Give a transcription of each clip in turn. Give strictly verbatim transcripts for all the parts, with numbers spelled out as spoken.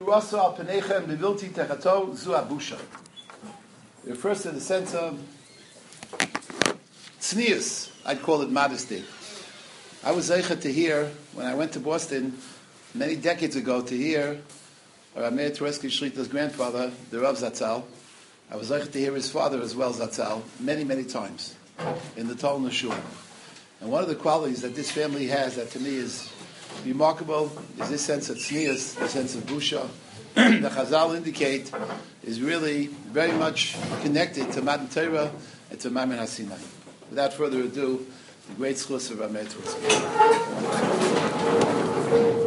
It refers to the sense of tznius. I'd call it modesty. I was zeicha to hear, when I went to Boston many decades ago, to hear Rav Meir Tversky Shlita's grandfather, the Rav Zatzal. I was zeicha to hear his father as well, Zatzal, many, many times in the Tol Nashur. And one of the qualities that this family has that to me is remarkable is this sense of tznius, the sense of busha. The Chazal indicate is really very much connected to Matan Torah and to Maimon HaSinai. Without further ado, the great schus of Rav Meir Tversky.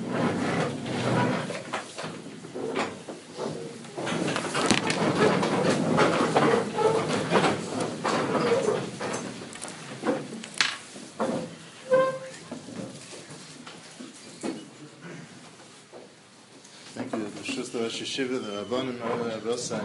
Yeshiva, the Rabbanim, Rabbi Rosai.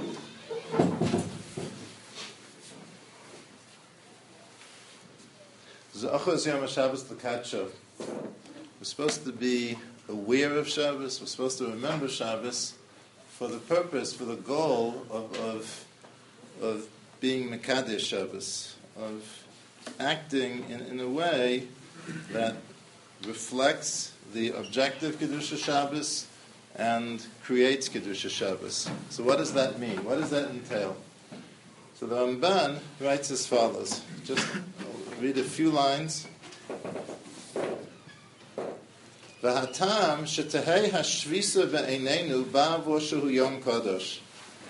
Z'achos Yom HaShabbos L'Kadsho. We're supposed to be aware of Shabbos. We're supposed to remember Shabbos for the purpose, for the goal of of, of being Mekadesh Shabbos, of acting in, in a way that reflects the objective Kedusha Shabbos and creates Kedusha Shabbos. So what does that mean? What does that entail? So the Ramban writes as follows. Just read a few lines. V'hatam shetehei hashvisa ve'einenu ba'avo shehu yom kadosh.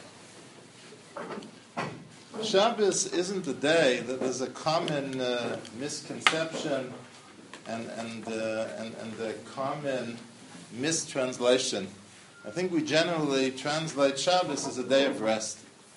Shabbos isn't a day that there's a common uh, misconception and and, uh, and and a common mistranslation. I think we generally translate Shabbos as a day of rest.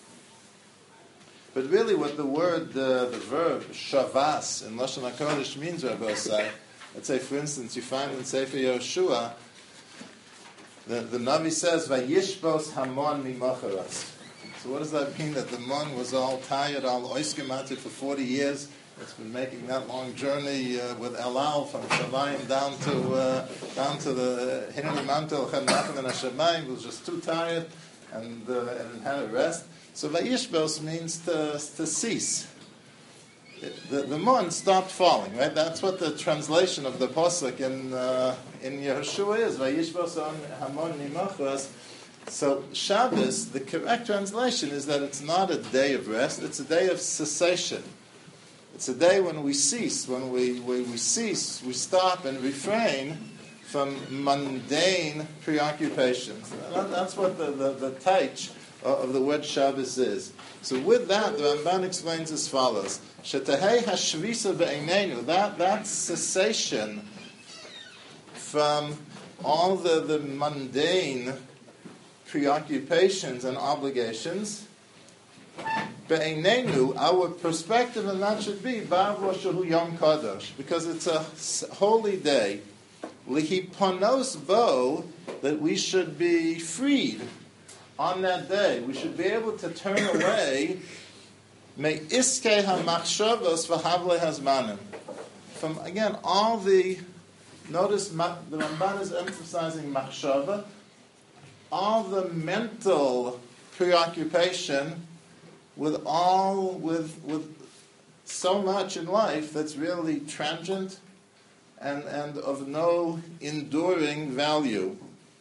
But really what the word, uh, the verb, shavas, in Lashon HaKodesh means, Rabbi Osai, let's say, for instance, you find in Sefer Yehoshua, the, the Navi says, Vayishbos hamon mimacharas. So what does that mean? That the mon was all tired, all oiskemated for forty years. It's been making that long journey uh, with El Al from Shamayim down to uh, down to the Hineni Mantel Chanachim and Hashemayim. Was just too tired and uh, and had a rest. So Vayishbos means to to cease. It, the the mon stopped falling. Right. That's what the translation of the pasuk in uh, in Yehoshua is. Vayishbos hamon nimachos. So Shabbos, the correct translation is that it's not a day of rest. It's a day of cessation. It's a day when we cease, when we, we, we cease, we stop and refrain from mundane preoccupations. That, that's what the, the, the taich of the word Shabbos is. So with that, the Ramban explains as follows. Shetehei hashvisa be'einenu, that, that cessation from all the, the mundane preoccupations and obligations, Be'einenu, our perspective, and that should be Ba'av Shehu Yom Kadosh, because it's a holy day. Lihi panos bo, that we should be freed on that day. We should be able to turn away me iske hamachshavos v'havle hazmanim. From again all the notice the Ramban is emphasizing machshava, all the mental preoccupation with all, with with so much in life that's really transient and, and of no enduring value.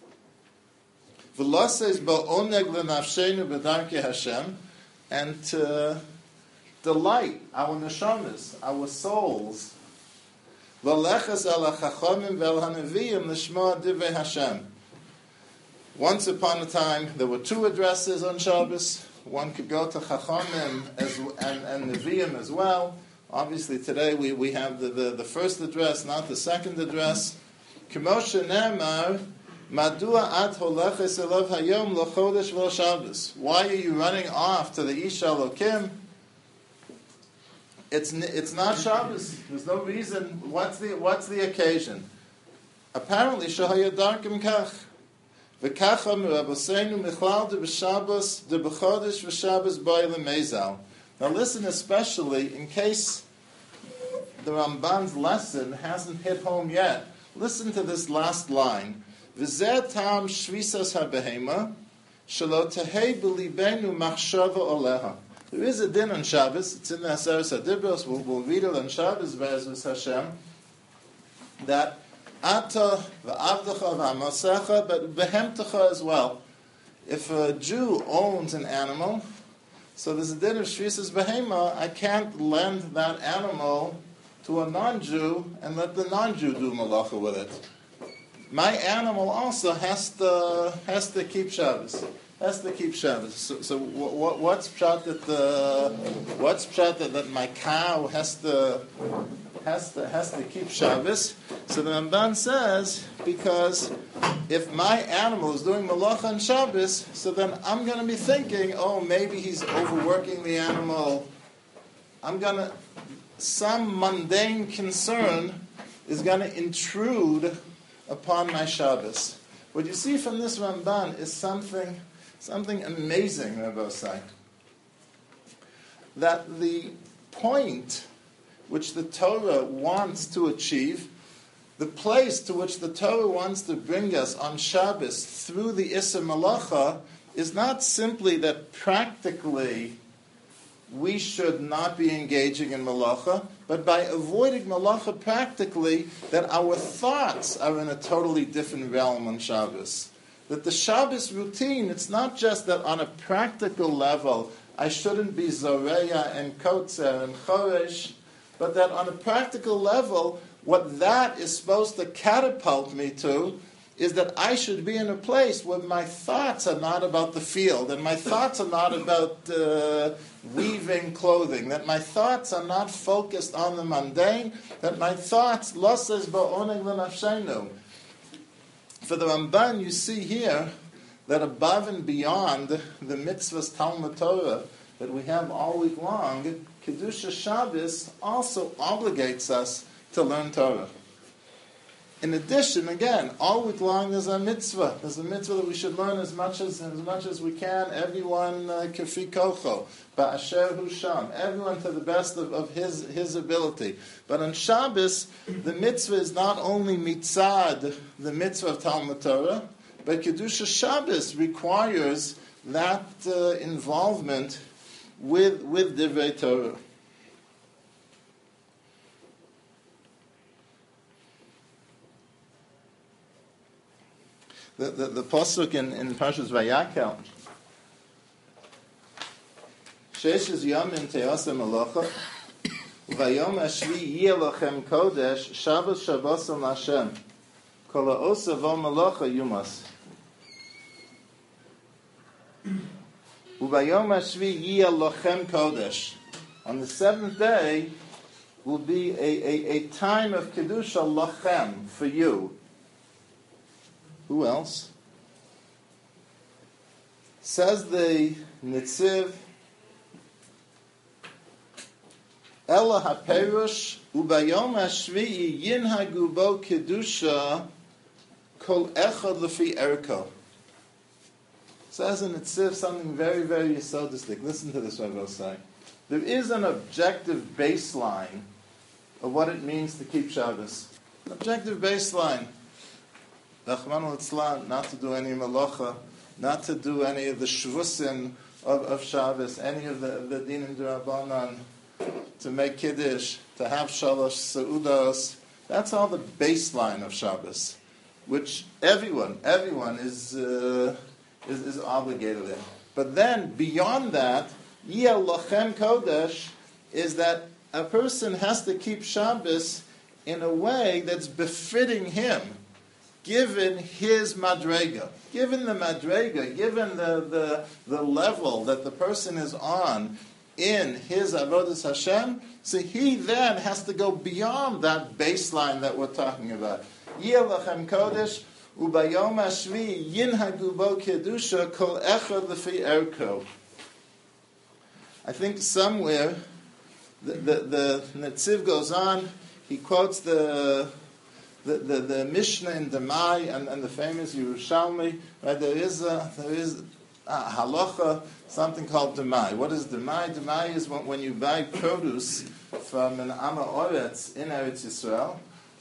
V'loses ba'oneg l'nafshenu b'darkei Hashem, and to delight our neshamas, our souls. V'leches al hachachamim ve'al hanaviyim l'shma divrei Hashem. Once upon a time, there were two addresses on Shabbos. One could go to Chachamim as, and, and Nevi'im as well. Obviously, today we, we have the, the, the first address, not the second address. K'moshe Ne'emar, Madua at holeches elav hayom lo chodesh v'lo Shabbos. Why are you running off to the Isha Elokim? It's it's not Shabbos. There's no reason. What's the what's the occasion? Apparently, shahayadarkim kach. V'kacha miraboseinu michlal de b'Shabbos de b'chodesh v'Shabbos b'oyle mezal. Now listen, especially in case the Ramban's lesson hasn't hit home yet. Listen to this last line. V'zeh tam shvisas habehema, shelo tehei b'libenu machshava oleha. There is a din on Shabbos, it's in the Aseres HaDibros, we'll, we'll read it on Shabbos, Be'ezus Hashem, that Ata v'avdecha v'amasecha, but behemtecha as well. If a Jew owns an animal, so there's a din of Shvisas Behema, I can't lend that animal to a non-Jew and let the non-Jew do malacha with it. My animal also has to has to keep Shabbos. Has to keep Shabbos. So, so what, what's pshat that the what's pshat that, that my cow has to has to has to keep Shabbos? So the Ramban says because if my animal is doing malacha on Shabbos, so then I'm going to be thinking, oh, maybe he's overworking the animal. I'm going to some mundane concern is going to intrude upon my Shabbos. What you see from this Ramban is something. Something amazing, Rabbi Osai. That the point which the Torah wants to achieve, the place to which the Torah wants to bring us on Shabbos through the Issa Malacha, is not simply that practically we should not be engaging in Malacha, but by avoiding Malacha practically, that our thoughts are in a totally different realm on Shabbos. That the Shabbos routine, it's not just that on a practical level, I shouldn't be Zoreya and Kotzer and Choresh, but that on a practical level, what that is supposed to catapult me to is that I should be in a place where my thoughts are not about the field, and my thoughts are not about uh, weaving clothing, that my thoughts are not focused on the mundane, that my thoughts, losses ba'oneg l'nafshenu. For the Ramban, you see here that above and beyond the mitzvahs Talmud Torah that we have all week long, Kedusha Shabbos also obligates us to learn Torah. In addition, again, all week long there's a mitzvah. There's a mitzvah that we should learn as much as as much as we can. Everyone kafi kocho, ba'asher hu sham. Everyone to the best of, of his his ability. But on Shabbos, the mitzvah is not only mitzad, the mitzvah of Talmud Torah, but Kedusha Shabbos requires that uh, involvement with with Divrei Torah. The, the, the pasuk in, in Parshas Vayakel, Sheshes Yomim Te'asem Alocha, Vayom Ashvi Yeh Lochem Kodesh, Shabbos Shabbosam Hashem, Kol Ha'osa Vo Malocha Yumas. Uvayom Ashvi Yeh Lochem Kodesh. On the seventh day will be a, a, a time of Kedusha Lochem for you. Who else? Says the Nitziv, Ela haperush ubayom hashvi'i yinhagu bo kedusha kol echad lefi erko. Says in Nitziv something very, very yesodistic. Listen to this, what I will say. There is an objective baseline of what it means to keep Shabbos. An objective baseline. Rachmana litzlan, not to do any malacha, not to do any of the shvusim of, of Shabbos, any of the, the dinim d'Rabbanan, to make kiddush, to have shalosh seudos. That's all the baseline of Shabbos, which everyone, everyone is uh, is, is obligated in. But then beyond that, yeh lochem kodesh is that a person has to keep Shabbos in a way that's befitting him, given his madrega, given the madrega, given the, the, the level that the person is on in his avodas Hashem, so he then has to go beyond that baseline that we're talking about. Yeh lachem kodesh, ubayom hashvi yinhagu bo kedusha kol echad lefi erko. I think somewhere the, the, the Netziv goes on, he quotes the The, the, the Mishnah in Demai and, and the famous Yerushalmi, right? There is a there is a halacha, something called Demai. What is Demai? Demai is when, when you buy produce from an Ama Oretz in Eretz Yisrael.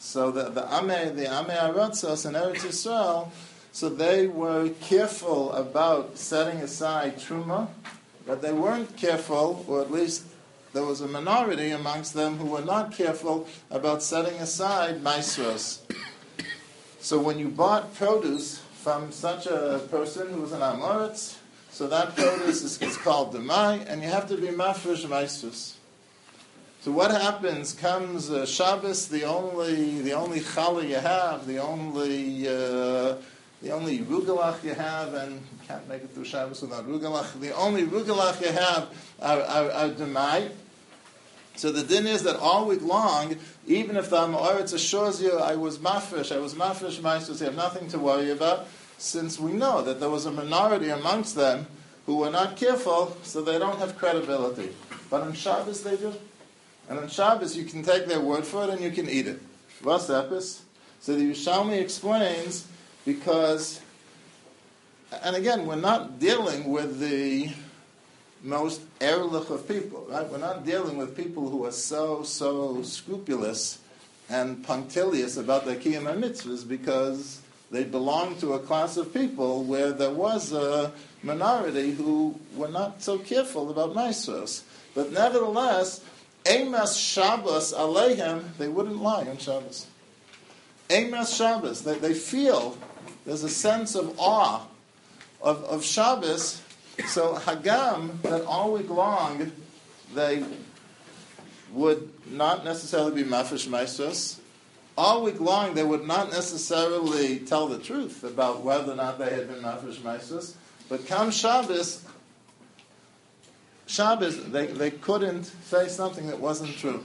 So the the Amei, the Amei Aratzos in Eretz Yisrael, so they were careful about setting aside Truma, but they weren't careful, or at least there was a minority amongst them who were not careful about setting aside Maasros. So when you bought produce from such a person who was an Amoritz, so that produce is, is called Demai, and you have to be Mafresh Maasros. So what happens? Comes uh, Shabbos, the only the only challah you have, the only uh, the only rugelach you have, and you can't make it through Shabbos without rugelach. The only rugelach you have are, are, are demai. So the din is that all week long, even if the Amoritz assures you, I was mafresh, I was mafresh ma'asos, you have nothing to worry about, since we know that there was a minority amongst them who were not careful, so they don't have credibility. But on Shabbos they do. And on Shabbos, you can take their word for it and you can eat it. What's epis? So the Yerushalmi explains, because, and again, we're not dealing with the most erlich of people, right? We're not dealing with people who are so, so scrupulous and punctilious about their kiyum and mitzvahs, because they belong to a class of people where there was a minority who were not so careful about maasros. But nevertheless, Emas Shabbos Aleichem, they wouldn't lie on Shabbos. Emas Shabbos, they, they feel there's a sense of awe of, of Shabbos. So Hagam, that all week long they would not necessarily be mafresh maasros. All week long they would not necessarily tell the truth about whether or not they had been mafresh maasros. But come Shabbos, Shabbos, they, they couldn't say something that wasn't true.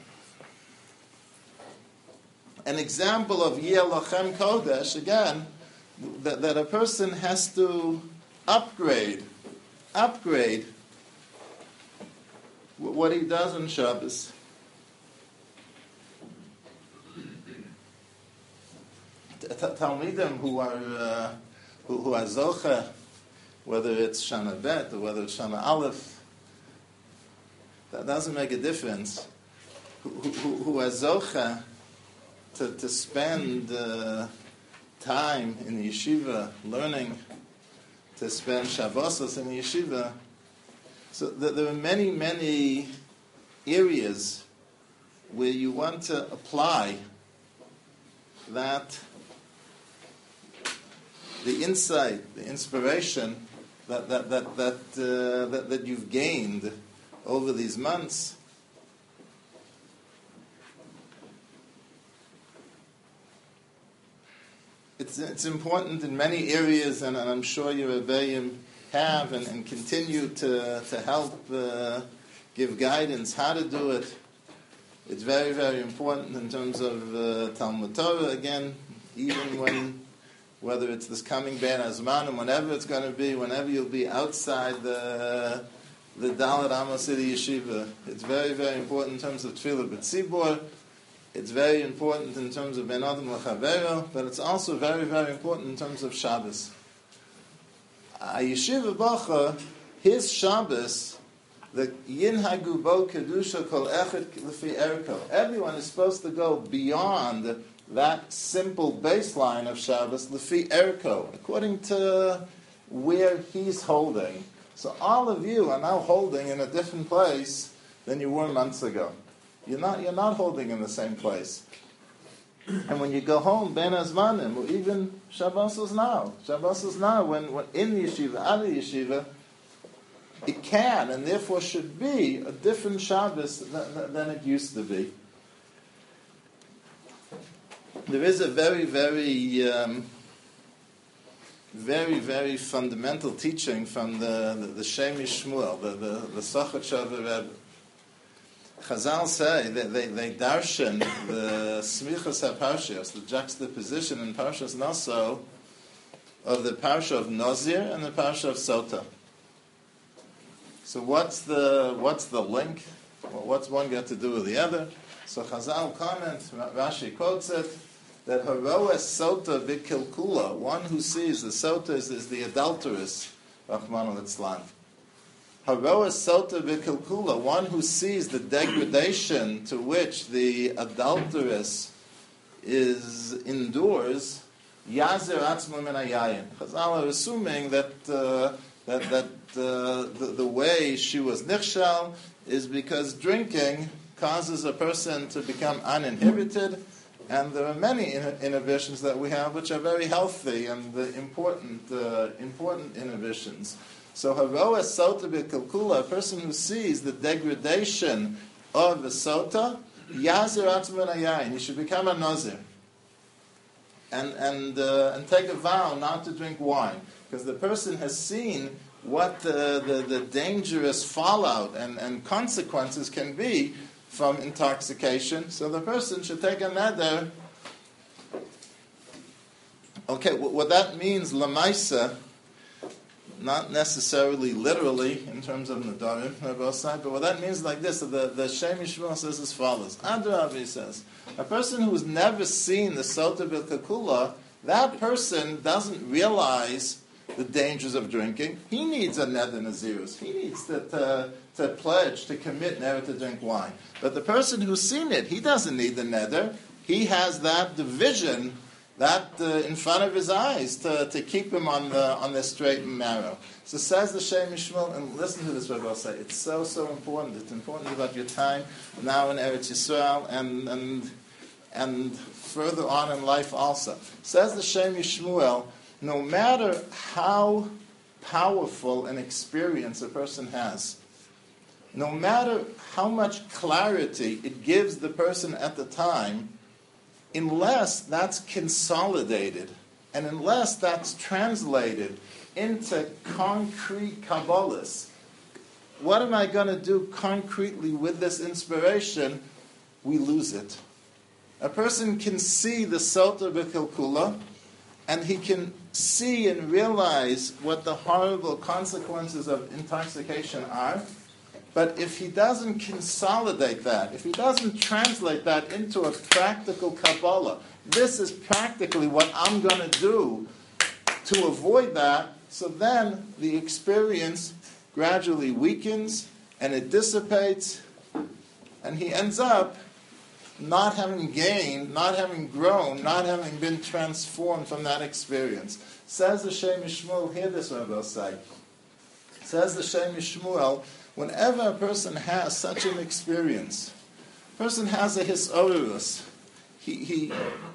An example of Yeh Lochem Kodesh, again, that, that a person has to upgrade, upgrade what he does on Shabbos. Talmidim who are uh, who, who are zocha, whether it's Shana Bet or whether it's Shana Aleph, that doesn't make a difference. Who, who, who are zocha to, to spend uh, time in the yeshiva learning, to spend Shabbosos in the yeshiva. So th- there are many, many areas where you want to apply that, the insight, the inspiration that that that that, uh, that that you've gained over these months. It's it's important in many areas, and, and I'm sure your Rebbeim have and, and continue to to help uh, give guidance how to do it. It's very, very important in terms of uh, Talmud Torah, again, even when, whether it's this coming Ben Azman, and whenever it's going to be, whenever you'll be outside the the Dalet Amos City Yeshiva. It's very, very important in terms of Tefillah B'tzibor. It's very important in terms of Ben Adam L'Chavero, but it's also very, very important in terms of Shabbos. A Yeshiva Bacha, his Shabbos, the Yinhagu Bo Kedusha Kol Echad L'fi Erko. Everyone is supposed to go beyond that simple baseline of Shabbos, L'fi Erko, according to where he's holding. So all of you are now holding in a different place than you were months ago. You're not, you're not holding in the same place. And when you go home, Ben Azmanim, or even Shabbosos now, Shabbosos now, when, when in the yeshiva, out of the yeshiva, it can and therefore should be a different Shabbos than, than it used to be. There is a very, very, um, very, very fundamental teaching from the the, the Shemish Shmuel, the the, the Sochat Shaveh Rebbe. Chazal say that they, they darshan the Smichas HaParshios, the juxtaposition in Parshas Naso of the Parsha of Nazir and the Parsha of Sota. So what's the what's the link? Well, what's one got to do with the other? So Chazal comments, Rashi quotes it, that Haroes Sota B'Kilkula, one who sees the Sota is, is the adulteress, Rahman al-Itzlan. Haroes Sota B'Kilkula, one who sees the degradation to which the adulteress is indoors, yazer atzmo min hayayin. Chazal are assuming that uh, that that uh, the, the way she was nichshal is because drinking causes a person to become uninhibited, and there are many in- inhibitions that we have which are very healthy and uh, important uh, important inhibitions. So haroa sota b'kalkula, a person who sees the degradation of the sota, yazer atzmo min hayayin, he should become a nazir. And and uh, and take a vow not to drink wine, because the person has seen what the, the, the dangerous fallout and, and consequences can be from intoxication. So the person should take a neder. Okay, what that means, lamaisa, not necessarily literally in terms of nadarim, but what that means is like this. So the the Shem Yishmael says as follows. Adrabi says, a person who's never seen the Sota B'Kakula, that person doesn't realize the dangers of drinking. He needs a neder nazirus. He needs to, to, to pledge, to commit never to drink wine. But the person who's seen it, he doesn't need the neder. He has that division that uh, in front of his eyes to, to keep him on the on the straight and narrow. So says the Shem Yishmael, and listen to this, Rabbi say, it's so, so important. It's important about your time now in Eretz Yisrael and and and further on in life also. Says the Shem Yishmael, no matter how powerful an experience a person has, no matter how much clarity it gives the person at the time, unless that's consolidated and unless that's translated into concrete Kabbalahs, what am I going to do concretely with this inspiration? We lose it. A person can see the Sota B'Kilkula, and he can see and realize what the horrible consequences of intoxication are. But if he doesn't consolidate that, if he doesn't translate that into a practical Kabbalah, this is practically what I'm going to do to avoid that, so then the experience gradually weakens and it dissipates, and he ends up not having gained, not having grown, not having been transformed from that experience. Says the Shem Yishmael, hear this, Rabbi say. Says the Shem Yishmael, whenever a person has such an experience, a person has a hisorus, he, he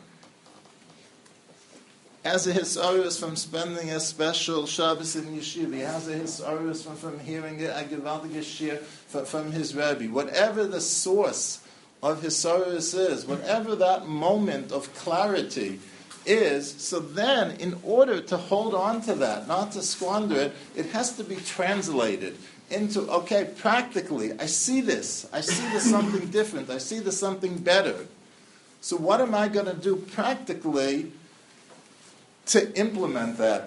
has a hisorus from spending a special Shabbos in yeshiva, he has a hisorus from, from hearing a gewaltige shir from, from his Rebbe. Whatever the source of hisorus is, whatever that moment of clarity is, so then in order to hold on to that, not to squander it, it has to be translated into, okay, practically, I see this. I see this something different. I see this something better. So what am I going to do practically to implement that?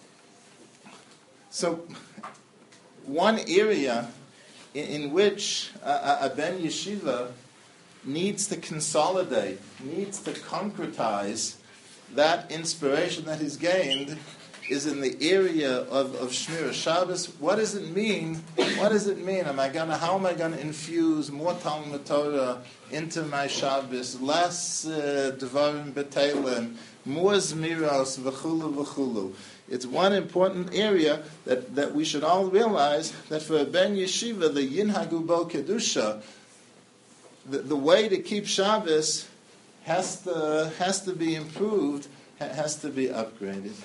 So one area in, in which a, a ben yeshiva needs to consolidate, needs to concretize that inspiration that he's gained is in the area of, of Shmira Shabbos. What does it mean? What does it mean? Am I gonna? How am I gonna infuse more Talmud Torah into my Shabbos? Less uh, Devarim B'Teilim, more Zmiros, v'chulu v'chulu. It's one important area that, that we should all realize, that for a ben yeshiva, the Yinhagu Bo Kedusha, The, the way to keep Shabbos has to has to be improved, has to be upgraded.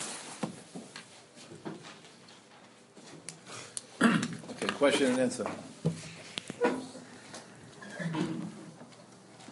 Okay, question and answer.